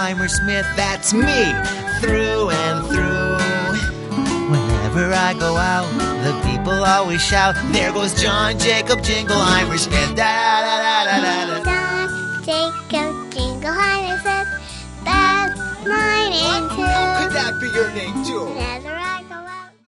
Jingleheimer Smith, that's me, through and through. Whenever I go out, the people always shout, there goes John Jacob Jingleheimer Smith. Da-da-da-da-da-da. John Jacob Jingleheimer Smith, that's my name too. How could that be your name too? Never